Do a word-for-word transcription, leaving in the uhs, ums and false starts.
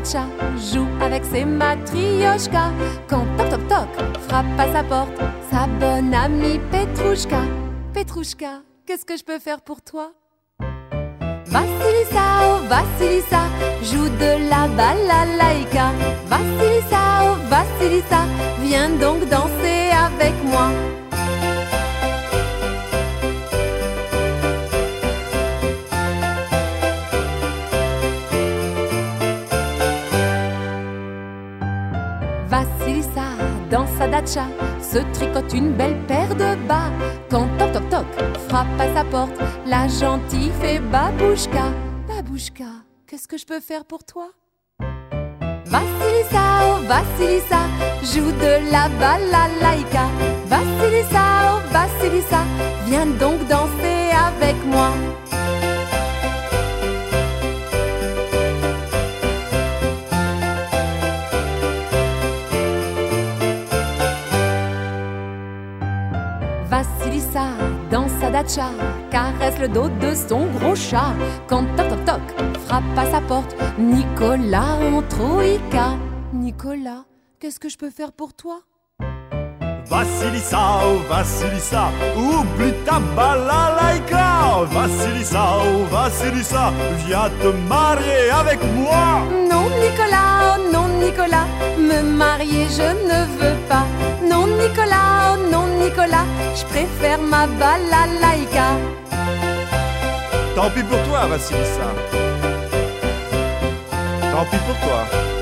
datcha, joue avec ses matrioshkas. Quand toc toc toc frappe à sa porte, sa bonne amie Petrouchka. Petrouchka, qu'est-ce que je peux faire pour toi? Vassilissa, oh Vassilissa, joue de la balalaïka. Vassilissa, oh Vassilissa, viens donc danser avec moi. Vassilissa, dans sa datcha, se tricote une belle paire de bas. Quand toc toc toc frappe à sa porte, la gentille fait babouchka. Babouchka, qu'est-ce que je peux faire pour toi? Vassilissa, oh Vassilissa, joue de la balalaïka. Vassilissa, oh Vassilissa, viens donc danser avec moi. Vassilissa, dans sa datcha, caresse le dos de son gros chat. Quand toc toc toc frappe à sa porte, Nicolas en troïka. Nicolas, qu'est-ce que je peux faire pour toi? Vassilissa, oh Vassilissa, oublie ta balalaïka. Vassilissa, oh Vassilissa, viens te marier avec moi. Non Nicolas, oh non Nicolas, me marier je ne veux pas. Non Nicolas, oh non Nicolas, je préfère ma balalaïka. Tant pis pour toi, Vassilissa. Tant pis pour toi.